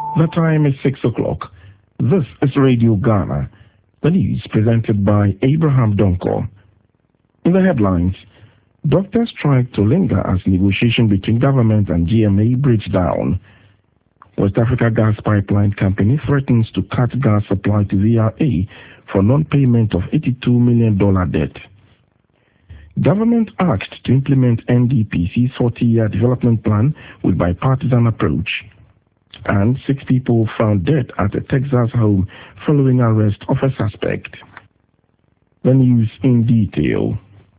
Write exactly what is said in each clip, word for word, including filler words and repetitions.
The time is six o'clock. This is Radio Ghana. The news presented by Abraham Donko. In the headlines, doctors strike to linger as negotiation between government and G M A breaks down. West Africa Gas Pipeline Company threatens to cut gas supply to V R A for non-payment of eighty-two million dollars debt. Government asked to implement N D P C's forty-year development plan with bipartisan approach. And six people found dead at a Texas home following arrest of a suspect. The news in detail.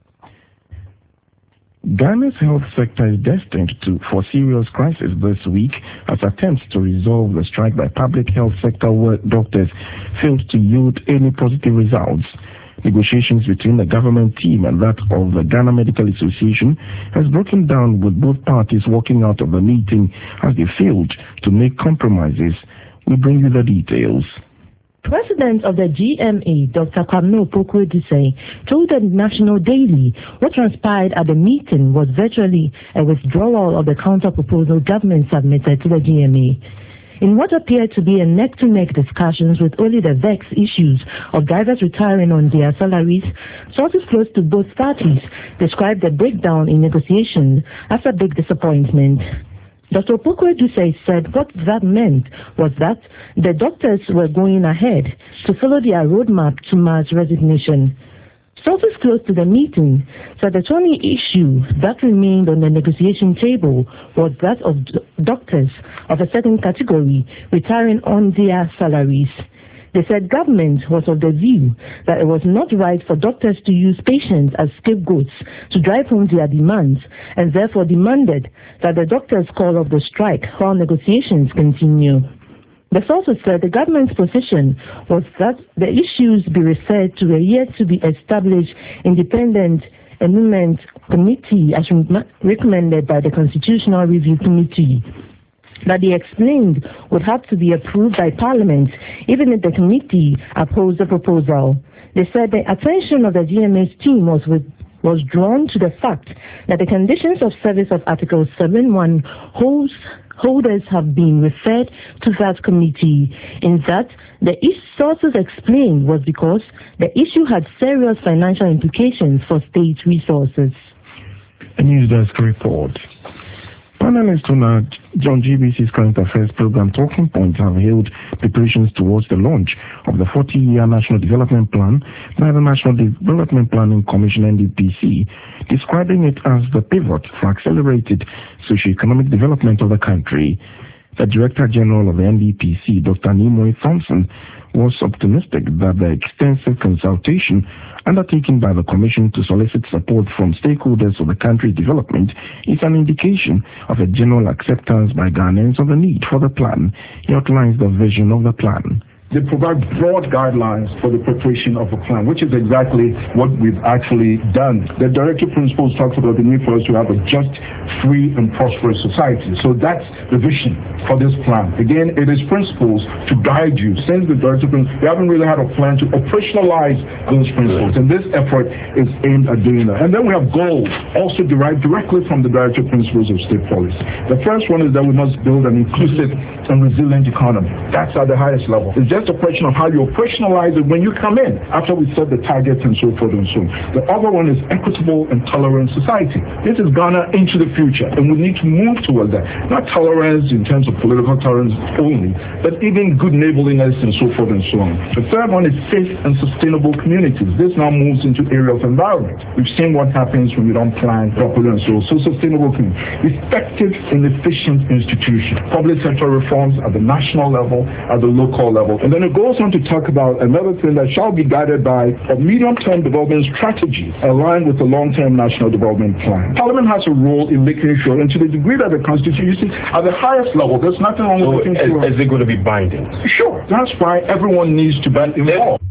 Ghana's health sector is destined to for serious crisis this week as attempts to resolve the strike by public health sector work doctors failed to yield any positive results. Negotiations between the government team and that of the Ghana Medical Association has broken down, with both parties walking out of the meeting as they failed to make compromises. We bring you the details. President of the G M A, Doctor Kwame Opoku-Adusei, told the National Daily what transpired at the meeting was virtually a withdrawal of the counter-proposal government submitted to the G M A. In what appeared to be a neck-to-neck discussions with only the vexed issues of drivers retiring on their salaries, sources close to both parties described the breakdown in negotiations as a big disappointment. Doctor Opoku-Adusei said what that meant was that the doctors were going ahead to follow their roadmap to mass resignation. Sources close to the meeting said the only issue that remained on the negotiation table was that of d- doctors of a certain category retiring on their salaries. They said government was of the view that it was not right for doctors to use patients as scapegoats to drive home their demands, and therefore demanded that the doctors call off the strike while negotiations continue. The sources said the government's position was that the issues be referred to a yet-to-be-established independent eminent committee as re- recommended by the Constitutional Review Committee, that they explained would have to be approved by Parliament even if the committee opposed the proposal. They said the attention of the G M A's team was with was drawn to the fact that the conditions of service of Article seven one holds holders have been referred to that committee, in that the sources explained was because the issue had serious financial implications for state resources. A News Desk report. Panelists on our John G B C's Current Affairs program Talking Points have held preparations towards the launch of the forty-year National Development Plan by the National Development Planning Commission N D P C, describing it as the pivot for accelerated socio-economic development of the country. The Director General of the N D P C, Doctor Nimoy Thompson, was optimistic that the extensive consultation undertaken by the Commission to solicit support from stakeholders of the country's development is an indication of a general acceptance by Ghanaians of the need for the plan. He outlines the vision of the plan. They provide broad guidelines for the preparation of a plan, which is exactly what we've actually done. The Directive Principles talks about the need for us to have a just, free, and prosperous society. So that's the vision for this plan. Again, it is principles to guide you. Since the Directive Principles, we haven't really had a plan to operationalize those principles, and this effort is aimed at doing that. And then we have goals also derived directly from the Directive Principles of state policy. The first one is that we must build an inclusive and resilient economy. That's at the highest level. It's just a question of how you operationalize it when you come in, after we set the targets and so forth and so on. The other one is equitable and tolerant society. This is Ghana into the future, and we need to move towards that. Not tolerance in terms of political tolerance only, but even good neighborliness and so forth and so on. The third one is safe and sustainable communities. This now moves into area of environment. We've seen what happens when we don't plan properly and so on. So sustainable communities. Effective and efficient institutions. Public sector reforms at the national level, at the local level. And then it goes on to talk about another thing that shall be guided by a medium-term development strategy aligned with the long-term national development plan. Parliament has a role in making sure, and to the degree that the Constitution, at the highest level, there's nothing wrong with so making sure. Is it going to be binding? Sure. That's why everyone needs to be involved.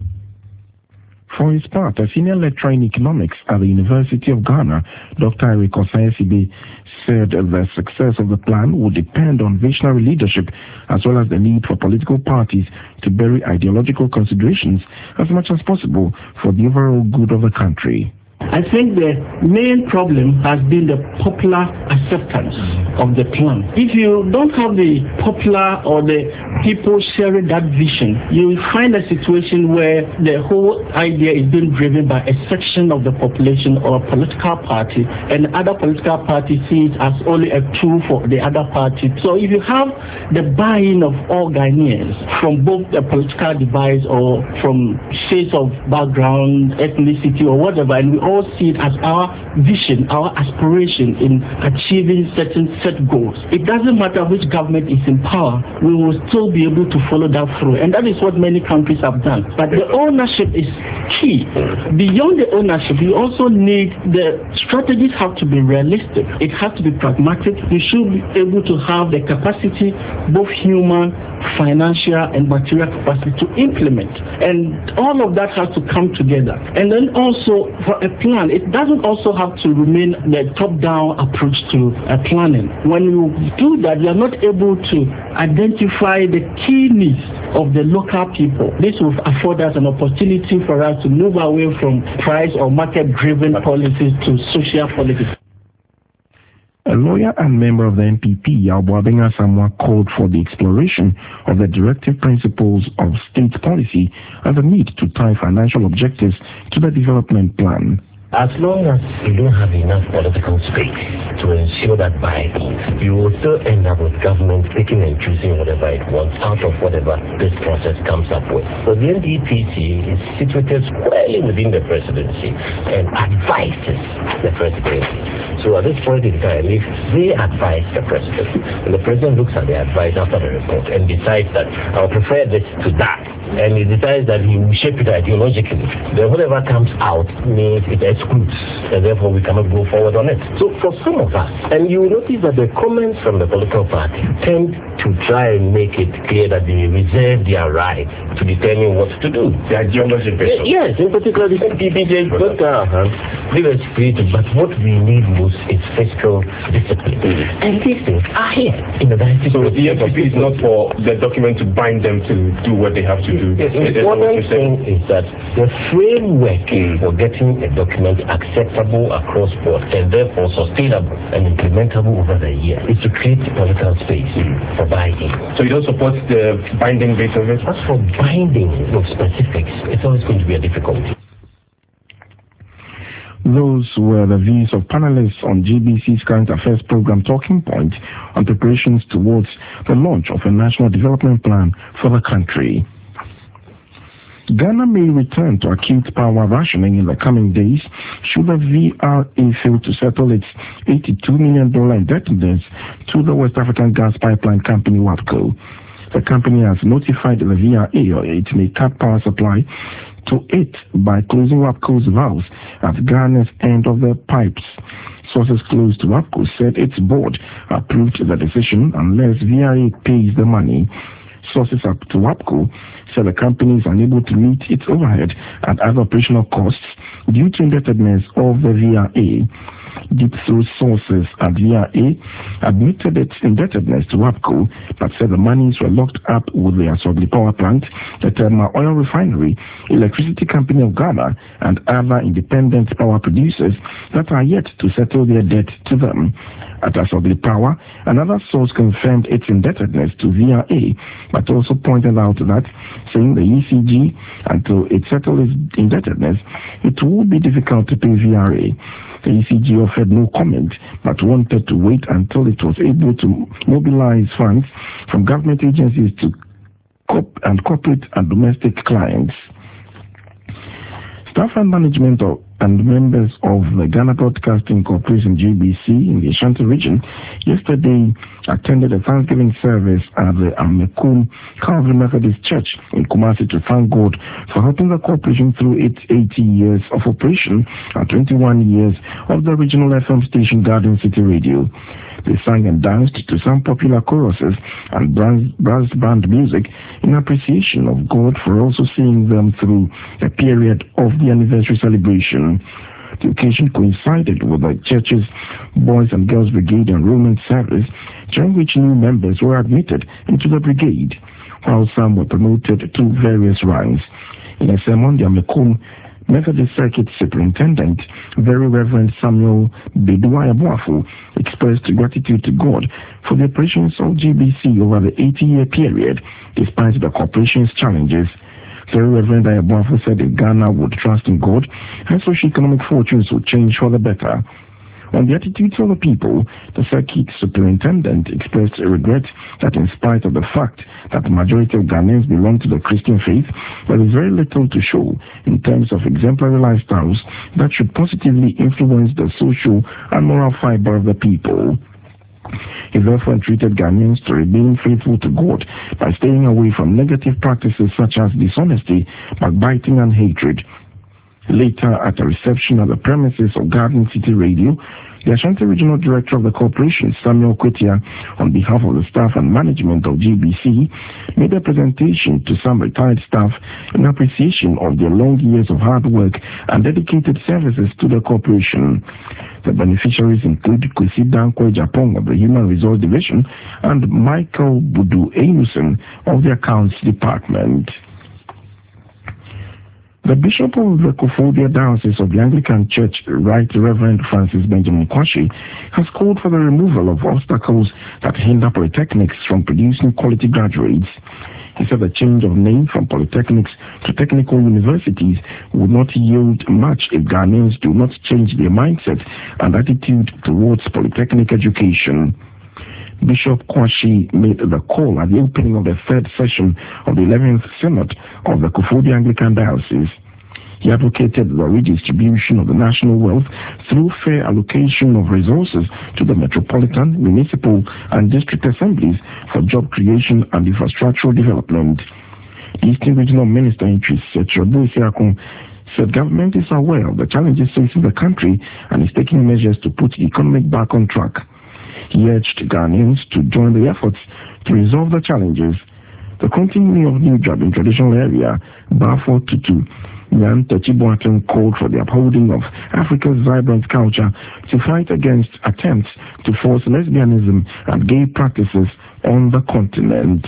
For his part, a senior lecturer in economics at the University of Ghana, Doctor Eric Osayesibe, said the success of the plan would depend on visionary leadership as well as the need for political parties to bury ideological considerations as much as possible for the overall good of the country. I think the main problem has been the popular acceptance of the plan. If you don't have the popular or the people sharing that vision, you will find a situation where the whole idea is being driven by a section of the population or a political party, and other political parties see it as only a tool for the other party. So if you have the buy-in of all Ghanaians from both the political device or from shades of background, ethnicity, or whatever, and we all see it as our vision, our aspiration in achieving certain set goals. It doesn't matter which government is in power, we will still be able to follow that through. And that is what many countries have done. But the ownership is key. Beyond the ownership, you also need the strategies have to be realistic. It has to be pragmatic. You should be able to have the capacity, both human, financial, and material capacity to implement. And all of that has to come together. And then also for a plan, it doesn't also have to remain the top-down approach to uh, planning. When you do that, you are not able to identify the key needs of the local people. This will afford us an opportunity for us to move away from price or market-driven policies to social policies. A lawyer and member of the N P P, Yaobuabenga Samoa, called for the exploration of the directive principles of state policy and the need to tie financial objectives to the development plan. As long as you don't have enough political space to ensure that by you will still end up with government picking and choosing whatever it wants out of whatever this process comes up with. So the N D P C is situated squarely within the presidency and advises the presidency. So at this point in time, if they advise the president, and the president looks at the advice after the report and decides that I will prefer this to that, and he decides that he will shape it ideologically, then whatever comes out means it excludes, and therefore we cannot go forward on it. So for some of us, and you will notice that the comments from the political party tend to try and make it clear that they reserve their right to determine what to do. The ideology based. Yes, in particular the N P P J, but uh, leave us creative. But what we need most is fiscal discipline, mm-hmm. and these things are here in the Dynasty. So the N P P is not for the document to bind them to do what they have to do. The important thing is that the framework mm. for getting a document acceptable across board and therefore sustainable and implementable over the year is to create political space mm. for buy-in. So you don't support the binding base of it? As for binding of specifics, it's always going to be a difficulty. Those were the views of panelists on G B C's Current Affairs program Talking Point on preparations towards the launch of a national development plan for the country. Ghana may return to acute power rationing in the coming days should the V R A fail to settle its eighty-two million dollars indebtedness to the West African Gas Pipeline Company, WAPCO. The company has notified the V R A it may cut power supply to it by closing WAPCO's valves at Ghana's end of the pipes. Sources close to WAPCO said its board approved the decision unless V R A pays the money. Sources up to WAPCO said the company is unable to meet its overhead and other operational costs due to indebtedness of the V R A. Deep through sources at V R A admitted its indebtedness to WAPCO, but said the monies were locked up with the Asogli Power Plant, the Thermal Oil Refinery, Electricity Company of Ghana, and other independent power producers that are yet to settle their debt to them. At Asogli Power, another source confirmed its indebtedness to V R A, but also pointed out that, saying the E C G, until it settles its indebtedness, it will be difficult to pay V R A. The E C G offered no comment, but wanted to wait until it was able to mobilize funds from government agencies to corp and corporate and domestic clients. Staff and management of, and members of the Ghana Broadcasting Corporation G B C in the Ashanti region yesterday attended a Thanksgiving service at the Amekum Calvary Methodist Church in Kumasi to thank God for helping the corporation through its eighty years of operation and twenty-one years of the regional F M station Garden City Radio. They sang and danced to some popular choruses and brass band music in appreciation of God for also seeing them through the period of the anniversary celebration. The occasion coincided with the church's Boys and Girls Brigade enrollment service, during which new members were admitted into the brigade, while some were promoted to various ranks. In a sermon, the Amekum Methodist Circuit Superintendent, Very Reverend Samuel Bedua Yabuafu, expressed gratitude to God for the operations of G B C over the eighty-year period, despite the corporation's challenges. Very Reverend Ayabuafu said if Ghana would trust in God, her socio-economic fortunes would change for the better. On the attitudes of the people, the circuit superintendent expressed a regret that in spite of the fact that the majority of Ghanaians belong to the Christian faith, there is very little to show in terms of exemplary lifestyles that should positively influence the social and moral fiber of the people. He therefore entreated Ghanaians to remain faithful to God by staying away from negative practices such as dishonesty, backbiting, and hatred. Later, at a reception at the premises of Garden City Radio, the Ashanti Regional Director of the Corporation, Samuel Kwetia, on behalf of the staff and management of G B C, made a presentation to some retired staff in appreciation of their long years of hard work and dedicated services to the corporation. The beneficiaries include Kwesi Dankwe Japong of the Human Resource Division and Michael Budu Einusen of the Accounts Department. The Bishop of the Kofodia Diocese of the Anglican Church, Right Reverend Francis Benjamin Kwashi, has called for the removal of obstacles that hinder polytechnics from producing quality graduates. He said the change of name from polytechnics to technical universities would not yield much if Ghanaians do not change their mindset and attitude towards polytechnic education. Bishop Kwashi made the call at the opening of the third session of the eleventh Synod of the Kofodia Anglican Diocese. He advocated the redistribution of the national wealth through fair allocation of resources to the metropolitan, municipal, and district assemblies for job creation and infrastructural development. The Eastern Regional Minister in Chief, Setrabu Siakon, said government is aware of the challenges facing the country and is taking measures to put the economy back on track. He urged Ghanaians to join the efforts to resolve the challenges. The continuing of new job in traditional area, Bafo Tutu, Nyan Techibuatan called for the upholding of Africa's vibrant culture to fight against attempts to force lesbianism and gay practices on the continent.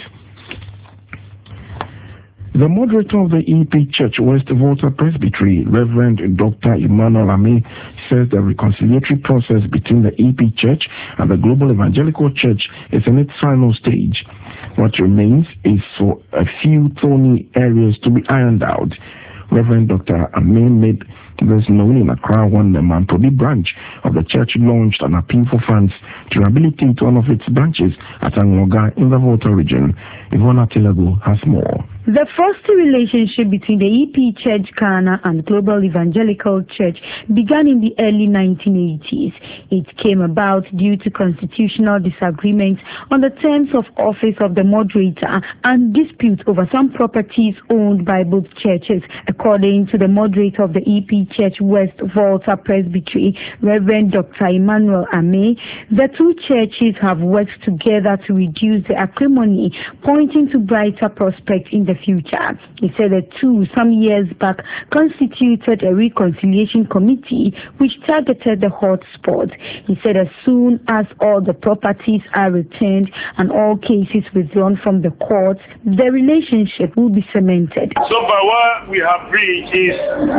The moderator of the E P Church West Volta Presbytery, Reverend Doctor Emmanuel Ame, says the reconciliatory process between the E P Church and the Global Evangelical Church is in its final stage. What remains is for a few thorny areas to be ironed out. Reverend Doctor Ame made this known in Accra when the Mantobi branch of the church launched an appeal for funds to rehabilitate one of its branches at Angloga in the Volta region. Ivona Telego has more. The frosty relationship between the E P Church Ghana and Global Evangelical Church began in the early nineteen eighties. It came about due to constitutional disagreements on the terms of office of the moderator and disputes over some properties owned by both churches. According to the moderator of the E P Church West Volta Presbytery, Reverend Doctor Emmanuel Ame, the two churches have worked together to reduce the acrimony, pointing to brighter prospects in the future. He said the two, some years back, constituted a reconciliation committee which targeted the hot spots. He said as soon as all the properties are returned and all cases withdrawn from the courts, the relationship will be cemented. So far what we have reached is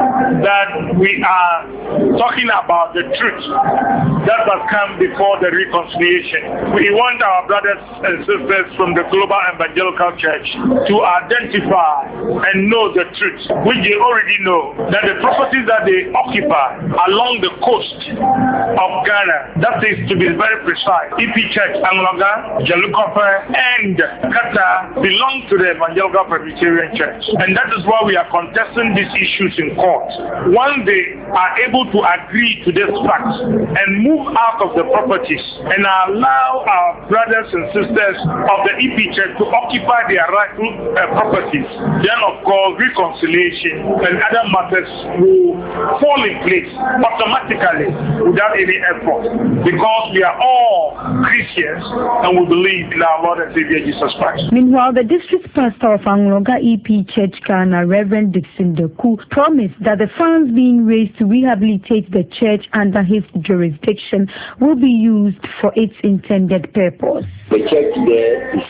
that we are talking about the truth that must come before the reconciliation. We want our brothers and sisters from the Global Evangelical Church to identify Identify and know the truth, which they already know, that the properties that they occupy along the coast of Ghana, that is to be very precise, E P Church, Angloga, Jalukope, and Qatar belong to the Evangelical Presbyterian Church. And that is why we are contesting these issues in court. Once they are able to agree to this fact and move out of the properties and allow our brothers and sisters of the E P Church to occupy their rightful uh, properties, then of course reconciliation and other matters will fall in place automatically without any effort, because we are all Christians and we believe in our Lord and Savior Jesus Christ. Meanwhile, the district pastor of Angloga E P Church Ghana, Reverend Dixon Doku, promised that the funds being raised to rehabilitate the church under his jurisdiction will be used for its intended purpose. The church there is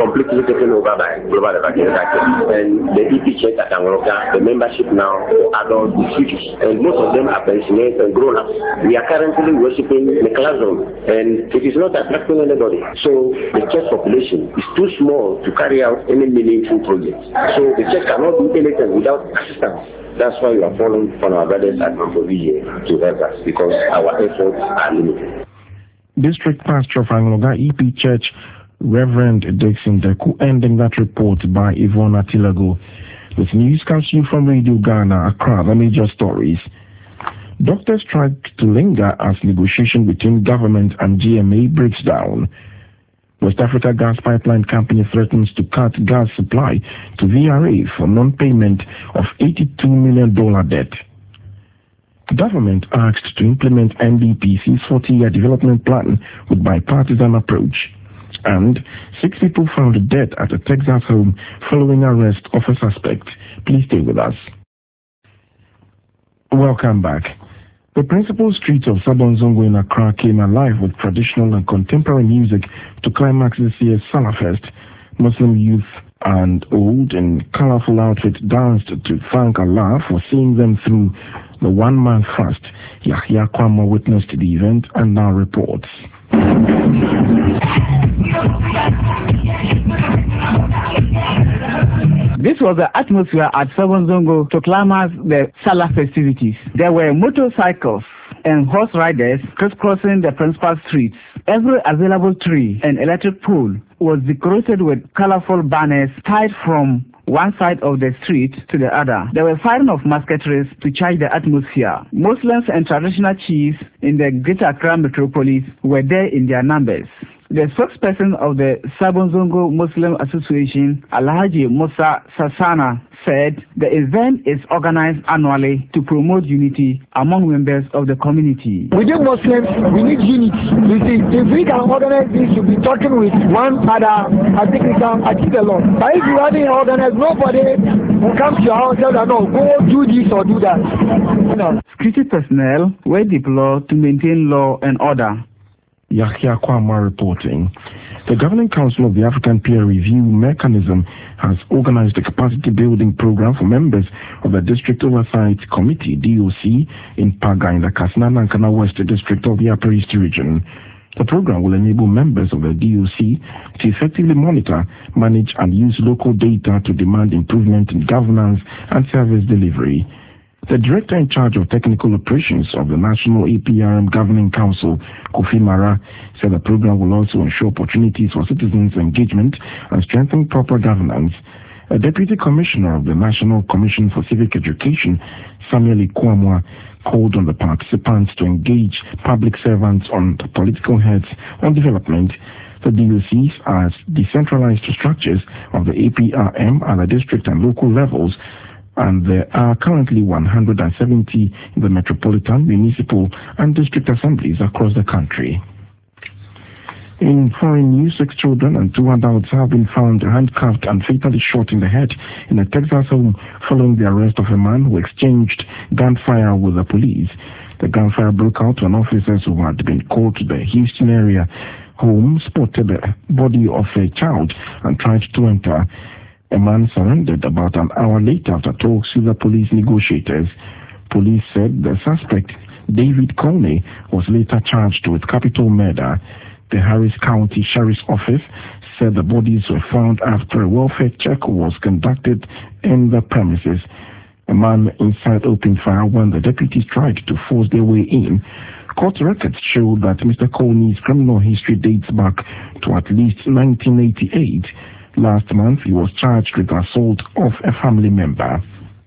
completely taken over by Global Evangelical. And the E P Church at Angola, the membership now for adults is huge. And most of them are pensioners and grown-ups. We are currently worshiping in the classroom, and it is not attracting anybody. So the church population is too small to carry out any meaningful projects. So the church cannot do anything without assistance. That's why we are calling on our brothers at Mambovi to help us, because our efforts are limited. District Pastor of Angloga E P Church, Reverend Dixon Deku, ending that report by Yvonne Atilago. This news comes to you from Radio Ghana, Accra. The major stories. Doctors strike to linger as negotiation between government and G M A breaks down. West Africa Gas Pipeline Company threatens to cut gas supply to V R A for non-payment of eighty-two million dollars debt. Government asked to implement N D P C's forty-year development plan with bipartisan approach. And six people found dead at a Texas home following arrest of a suspect. Please stay with us. Welcome back. The principal streets of Sabon-Zongo in Accra came alive with traditional and contemporary music to climax this year's Salah Fest. Muslim youth and old in colorful outfits danced to thank Allah for seeing them through the one-month fast. Yahya Kwama witnessed the event and now reports. This was the atmosphere at Sabon-Zongo to climax the Salah festivities. There were motorcycles and horse riders crisscrossing the principal streets. Every available tree and electric pole was decorated with colorful banners tied from one side of the street to the other. There were firing of musketries to charge the atmosphere. Muslims and traditional chiefs in the Greater Accra metropolis were there in their numbers. The spokesperson of the Sabon-Zongo Muslim Association, Alhaji Musa Sassana, said the event is organized annually to promote unity among members of the community. Within Muslims, we need unity. You see, if we can organize this, you'll be talking with one other, I think we can achieve a lot. But if you haven't organized, nobody will come to your house and tell them, no, go do this or do that. No. Security personnel were deployed to maintain law and order. Yahya Kwama reporting. The Governing Council of the African Peer Review Mechanism has organized a capacity building program for members of the District Oversight Committee, D O C, in Paga in the Kasna-Nankana West District of the Upper East Region. The program will enable members of the D O C to effectively monitor, manage and use local data to demand improvement in governance and service delivery. The Director in charge of Technical Operations of the National A P R M Governing Council, Kofi Mara, said the program will also ensure opportunities for citizens' engagement and strengthen proper governance. A Deputy Commissioner of the National Commission for Civic Education, Samuel Ikwamwa, called on the participants to engage public servants on the political heads on development. The D O Cs are decentralized structures of the A P R M at the district and local levels, and there are currently one hundred seventy in the metropolitan, municipal and district assemblies across the country. In foreign news, six children and two adults have been found handcuffed and fatally shot in the head in a Texas home following the arrest of a man who exchanged gunfire with the police. The gunfire broke out when officers who had been called to the Houston area home spotted the body of a child and tried to enter. A man surrendered about an hour later after talks with the police negotiators. Police said the suspect, David Coney, was later charged with capital murder. The Harris County Sheriff's Office said the bodies were found after a welfare check was conducted in the premises. A man inside opened fire when the deputies tried to force their way in. Court records show that Mister Coney's criminal history dates back to at least nineteen eighty-eight. Last month, he was charged with assault of a family member.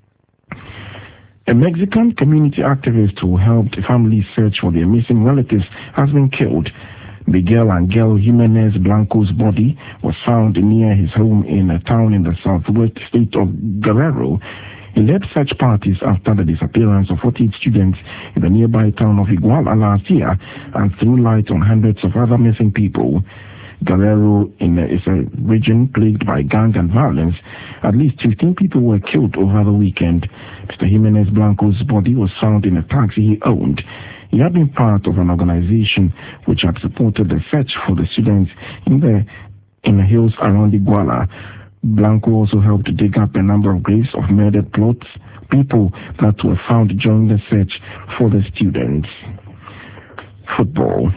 A Mexican community activist who helped families search for their missing relatives has been killed. Miguel Angel Jimenez Blanco's body was found near his home in a town in the southwest state of Guerrero. He led search parties after the disappearance of forty-eight students in the nearby town of Iguala last year and threw light on hundreds of other missing people. Guerrero in a, is a region plagued by gang and violence. At least fifteen people were killed over the weekend. Mister Jimenez Blanco's body was found in a taxi he owned. He had been part of an organization which had supported the search for the students in the in the hills around Iguala. Blanco also helped dig up a number of graves of murdered plots, people that were found during the search for the students. Football.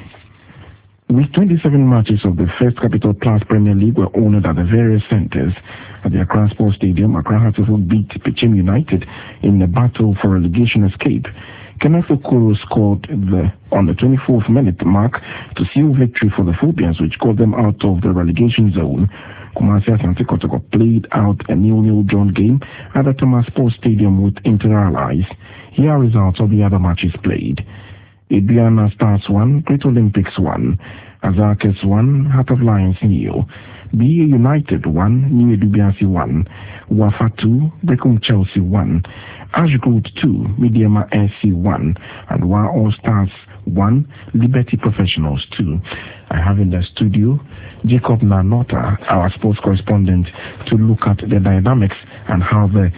Week twenty-seven matches of the First Capital Plus Premier League were honored at the various centres. At the Accra Sports Stadium, Accra Hearts of Oak beat Pichim United in the battle for relegation escape. Kenneth Okoro scored the, on the twenty-fourth minute mark to seal victory for the Phobians, which got them out of the relegation zone. Kumasi Asante Kotoko played out a nil-nil drawn game at the Thomas Sports Stadium with Inter Allies. Here are results of the other matches played. Adriana Stars one, Great Olympics one, Azarkes one, Heart of Lions nil, B A United one, New Edubiasi one, Wafa two, Brecum Chelsea one, Ashgrove two, Mediama S C one, and Wa All Stars one, Liberty Professionals two. I have in the studio Jacob Nanota, our sports correspondent, to look at the dynamics and how the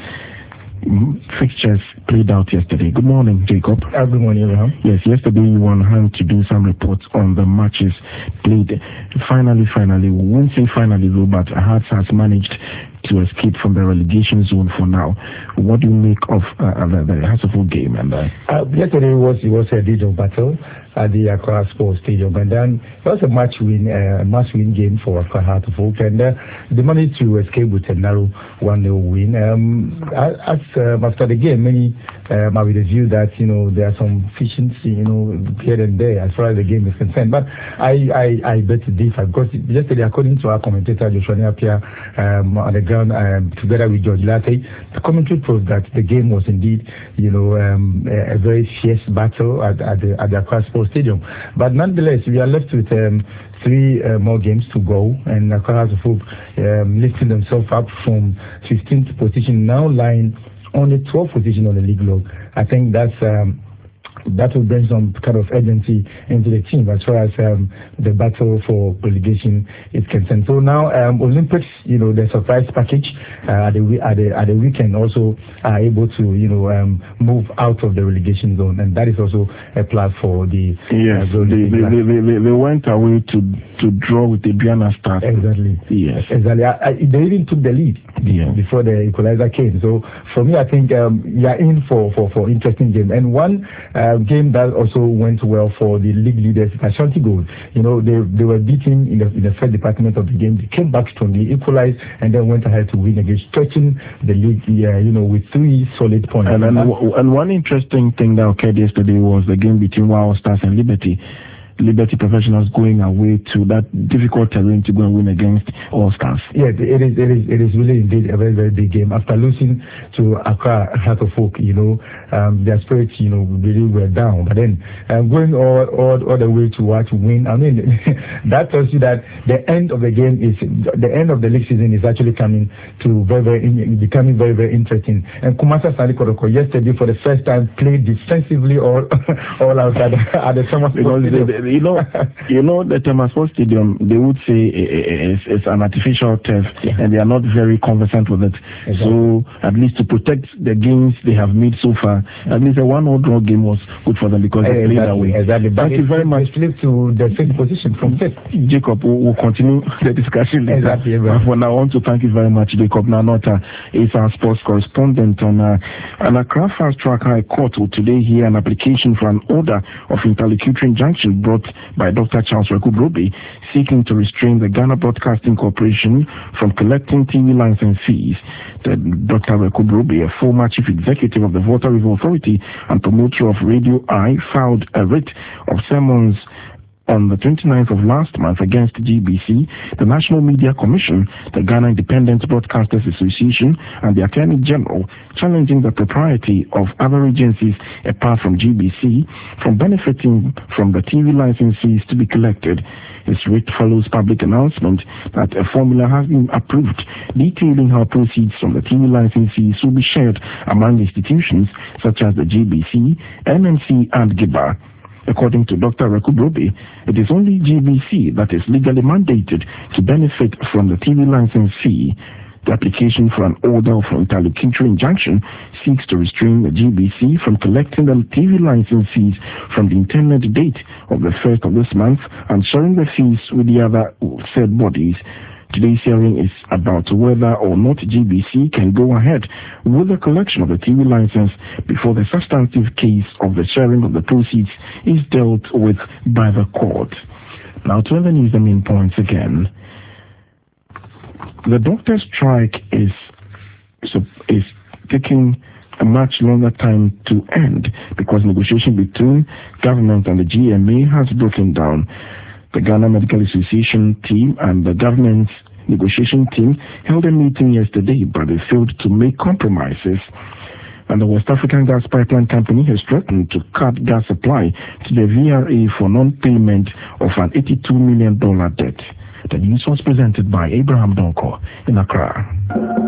fixtures played out yesterday. Good morning, Jacob. Uh, good morning, everyone. Yes, yesterday you were on hand to do some reports on the matches played. Finally, finally, we won't say finally though, but Hearts has managed to escape from the relegation zone for now. What do you make of uh, the, the Hearts of Oak game? And uh, uh, yesterday was it was a deed of battle at the Accra Sports Stadium, and then it was a match win, uh, match win game for Accra Hearts of Oak, and uh, they managed to escape with a narrow one nil win. Um, as um, after the game, many um, have the view that you know there are some deficiency, you know, here and there as far as the game is concerned. But I I, I bet to differ because yesterday, according to our commentator Joshua Apia um, on the ground um, together with George Latte, the commentary proved that the game was indeed you know um, a, a very fierce battle at, at the at the Accra Sports Stadium. But nonetheless, we are left with um, three uh, more games to go, and Accra Hearts of Oak um, lifting themselves up from fifteenth position, now lying on the twelfth position on the league log. I think that's um, that will bring some kind of urgency into the team as far as um, the battle for relegation is concerned. So now um, Olympics, you know, the surprise package uh, at the at the at the weekend also are able to you know um, move out of the relegation zone, and that is also a plus for the yes. Uh, they, they, they, they, they went away to to draw with the Adriana Stars. Exactly. Yes. Exactly. I, I, they even took the lead yeah. before the equalizer came. So for me, I think um, we are in for for for interesting game, and one. Uh, game that also went well for the league leaders, Ashanti Gold. You know, they they were beaten in the in the first department of the game. They came back strongly, equalized, and then went ahead to win again, stretching the league, uh, you know, with three solid points. And, and, and one interesting thing that occurred yesterday was the game between Wow Stars and Liberty. Liberty Professionals going away to that difficult terrain to go and win against All Stars. Yeah, it is. It is. It is really indeed a very, very big game. After losing to Accra Hearts of Oak, you know, um, their spirits, you know, really were down. But then um, going all, all all the way to what to win. I mean, that tells you that the end of the game is the end of the league season is actually coming to very, very becoming very, very interesting. And Kumasi Asante Kotoko yesterday for the first time played defensively all all out at the, at the summer because they, you know, you know, the Thomas Sports Stadium, they would say it's, it's an artificial turf, yeah. and they are not very conversant with it. Exactly. So, at least to protect the gains they have made so far, mm-hmm. at least a one-all draw game was good for them because they exactly, played that way. Exactly. Thank you very much. Flipped to the fifth position from fifth. Jacob, we'll, we'll continue the discussion later. Exactly. But for now, I want to thank you very much, Jacob Nanota. Is our sports correspondent on uh, an Accra Fast Track High Court will today hear an application for an order of interlocutory injunction brought by Doctor Charles Rekubrobe, seeking to restrain the Ghana Broadcasting Corporation from collecting T V license fees. The Doctor Rekubrobe, a former chief executive of the Volta River Authority and promoter of Radio I, filed a writ of summons on the twenty-ninth of last month against G B C, the National Media Commission, the Ghana Independent Broadcasters Association, and the Attorney General, challenging the propriety of other agencies apart from G B C from benefiting from the T V license fees to be collected. His writ follows public announcement that a formula has been approved detailing how proceeds from the T V license fees will be shared among institutions such as the G B C, M N C, and G I B A. According to Doctor Rekubrobe, it is only G B C that is legally mandated to benefit from the T V license fee. The application for an order of interlocutory injunction seeks to restrain the G B C from collecting the T V license fees from the intended date of the first of this month and sharing the fees with the other said bodies. Today's hearing is about whether or not G B C can go ahead with the collection of the T V license before the substantive case of the sharing of the proceeds is dealt with by the court. Now to the news, the main points again. The doctor's strike is, is taking a much longer time to end because negotiation between government and the G M A has broken down. The Ghana Medical Association team and the government's negotiation team held a meeting yesterday, but they failed to make compromises. And the West African Gas Pipeline Company has threatened to cut gas supply to the V R A for non-payment of an eighty-two million dollars debt. The news was presented by Abraham Donko in Accra.